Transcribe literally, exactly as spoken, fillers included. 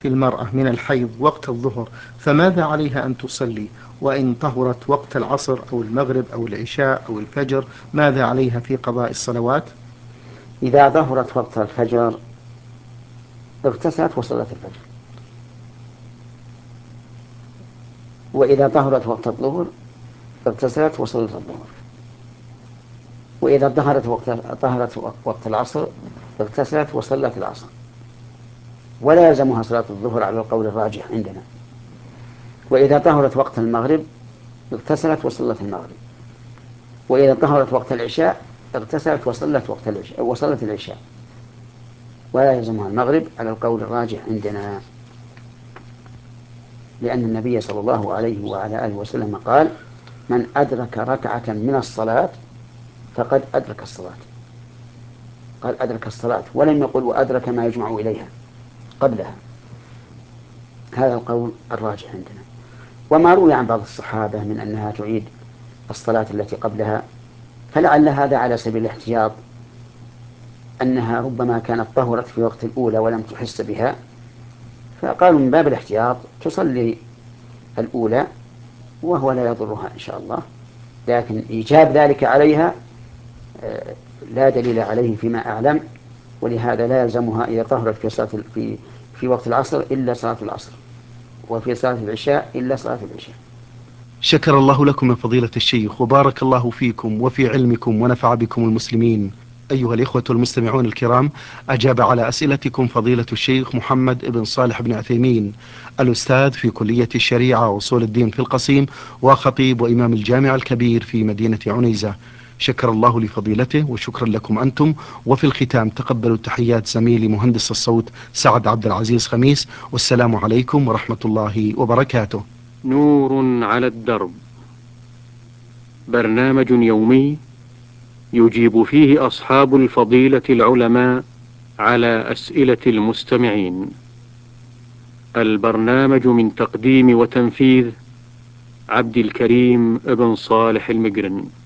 المرأة من الحيض وقت الظهر فماذا عليها أن تصلي؟ وإن طهرت وقت العصر أو المغرب أو العشاء أو الفجر ماذا عليها في قضاء الصلوات؟ إذا ظهرت وقت الفجر اغتسلت وصلت الفجر، وإذا ظهرت وقت الظهر اغتسلت وصلت الظهر، وإذا ظهرت وقت ظهرت وقت العصر اغتسلت وصلت العصر، ولا يلزمها صلاة الظهر على القول الراجح عندنا. وإذا ظهرت وقت المغرب اغتسلت وصلت المغرب، وإذا ظهرت وقت العشاء اغتسلت وصلت وقت العشاء وصلت العشاء، ولا يلزمها المغرب على القول الراجح عندنا، لأن النبي صلى الله عليه وعلى آله وسلم قال: من أدرك ركعة من الصلاة فقد أدرك الصلاة. قال أدرك الصلاة، ولم يقل وأدرك ما يجمع إليها قبلها. هذا القول الراجح عندنا. وما روي عن بعض الصحابة من أنها تعيد الصلاة التي قبلها فلعل هذا على سبيل الاحتياط، أنها ربما كانت طهرت في وقت الأولى ولم تحس بها، فقالوا من باب الاحتياط تصلي الأولى وهو لا يضرها إن شاء الله. لكن إيجاب ذلك عليها لا دليل عليه فيما أعلم، ولهذا لا يلزمها إذا طهرت في صلاة في في وقت العصر إلا صلاة العصر، وفي صلاة العشاء إلا صلاة العشاء. شكر الله لكم من فضيلة الشيخ وبارك الله فيكم وفي علمكم ونفع بكم المسلمين. أيها الإخوة المستمعون الكرام، أجاب على أسئلتكم فضيلة الشيخ محمد بن صالح بن عثيمين، الأستاذ في كلية الشريعة وأصول الدين في القصيم، وخطيب وإمام الجامع الكبير في مدينة عنيزة. شكر الله لفضيلته وشكرا لكم أنتم. وفي الختام تقبلوا تحيات زميلي مهندس الصوت سعد عبد العزيز خميس، والسلام عليكم ورحمة الله وبركاته. نور على الدرب، برنامج يومي يجيب فيه أصحاب الفضيلة العلماء على أسئلة المستمعين. البرنامج من تقديم وتنفيذ عبد الكريم بن صالح المقرن.